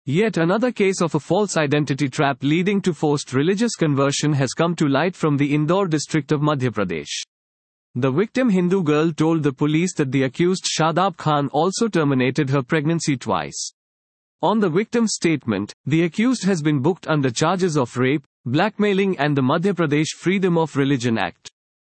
Yet another case of a false identity trap leading to forced religious conversion has come to light from the Indore district of Madhya Pradesh. The victim Hindu girl told the police that the accused Shadab Khan also terminated her pregnancy twice. On the victim's statement, the accused has been booked under charges of rape, blackmailing and the Madhya Pradesh Freedom of Religion Act.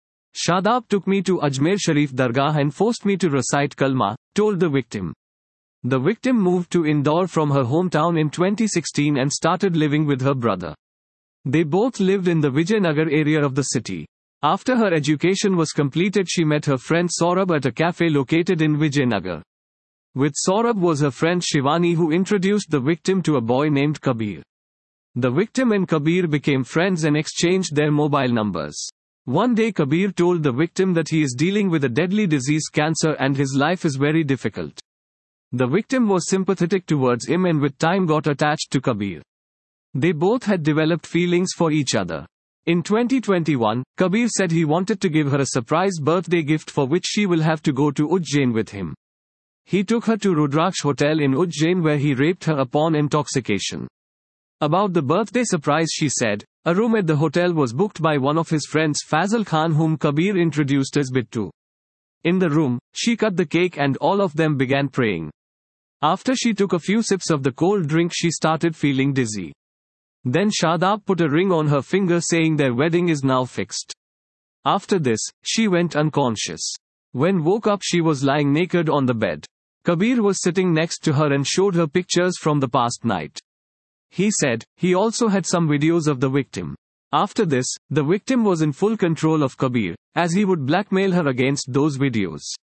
Shadab took me to Ajmer Sharif Dargah and forced me to recite Kalma, told the victim. The victim moved to Indore from her hometown in 2016 and started living with her brother. They both lived in the Vijayanagar area of the city. After her education was completed, she met her friend Saurabh at a cafe located in Vijayanagar. With Saurabh was her friend Shivani, who introduced the victim to a boy named Kabir. The victim and Kabir became friends and exchanged their mobile numbers. One day Kabir told the victim that he is dealing with a deadly disease, cancer, and his life is very difficult. The victim was sympathetic towards him and with time got attached to Kabir. They both had developed feelings for each other. In 2021, Kabir said he wanted to give her a surprise birthday gift for which she will have to go to Ujjain with him. He took her to Rudraksh Hotel in Ujjain where he raped her upon intoxication. About the birthday surprise she said, a room at the hotel was booked by one of his friends Fazal Khan, whom Kabir introduced as Bittu. In the room, she cut the cake and all of them began praying. After she took a few sips of the cold drink, she started feeling dizzy. Then Shadab put a ring on her finger saying their wedding is now fixed. After this, she went unconscious. When woke up, she was lying naked on the bed. Kabir was sitting next to her and showed her pictures from the past night. He said he also had some videos of the victim. After this, the victim was in full control of Kabir, as he would blackmail her against those videos.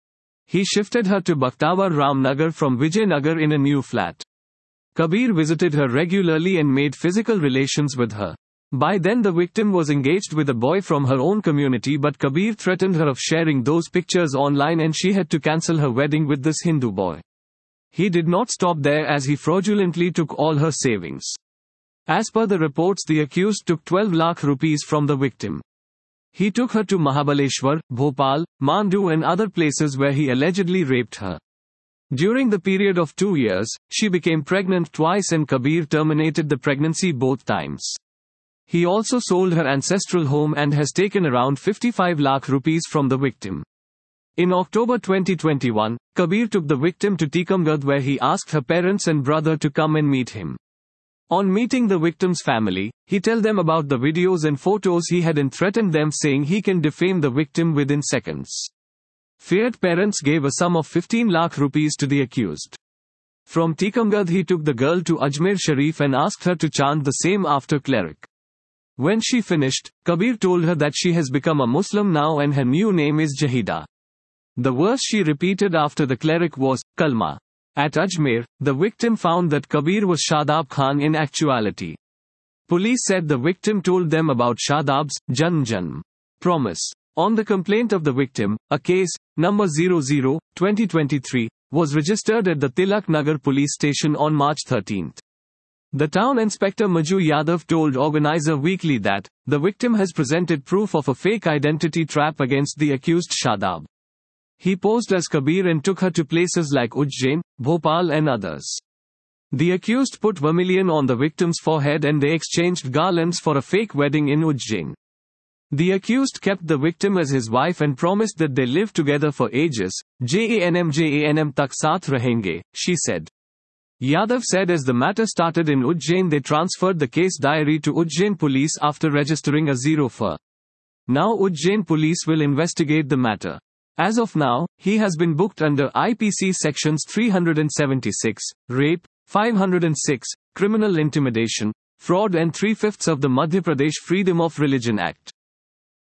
He shifted her to Bakhtawar Ramnagar from Vijayanagar in a new flat. Kabir visited her regularly and made physical relations with her. By then the victim was engaged with a boy from her own community, but Kabir threatened her of sharing those pictures online and she had to cancel her wedding with this Hindu boy. He did not stop there as he fraudulently took all her savings. As per the reports, the accused took 12 lakh rupees from the victim. He took her to Mahabaleshwar, Bhopal, Mandu and other places where he allegedly raped her. During the period of 2 years, she became pregnant twice and Kabir terminated the pregnancy both times. He also sold her ancestral home and has taken around 55 lakh rupees from the victim. In October 2021, Kabir took the victim to Tikamgarh where he asked her parents and brother to come and meet him. On meeting the victim's family, he told them about the videos and photos he had and threatened them, saying he can defame the victim within seconds. Feared parents gave a sum of 15 lakh rupees to the accused. From Tikamgarh he took the girl to Ajmer Sharif and asked her to chant the same after cleric. When she finished, Kabir told her that she has become a Muslim now and her new name is Jahida. The verse she repeated after the cleric was Kalma. At Ajmer, the victim found that Kabir was Shadab Khan in actuality. Police said the victim told them about Shadab's Janm promise. On the complaint of the victim, a case, number 00-2023, was registered at the Tilak Nagar police station on March 13. The town inspector Maju Yadav told Organizer Weekly that the victim has presented proof of a fake identity trap against the accused Shadab. He posed as Kabir and took her to places like Ujjain, Bhopal and others. The accused put vermilion on the victim's forehead and they exchanged garlands for a fake wedding in Ujjain. The accused kept the victim as his wife and promised that they live together for ages. Janm tak saath rahenge, she said. Yadav said as the matter started in Ujjain, they transferred the case diary to Ujjain police after registering a 0 for. Now Ujjain police will investigate the matter. As of now, he has been booked under IPC sections 376, rape, 506, criminal intimidation, fraud and 3/5 of the Madhya Pradesh Freedom of Religion Act.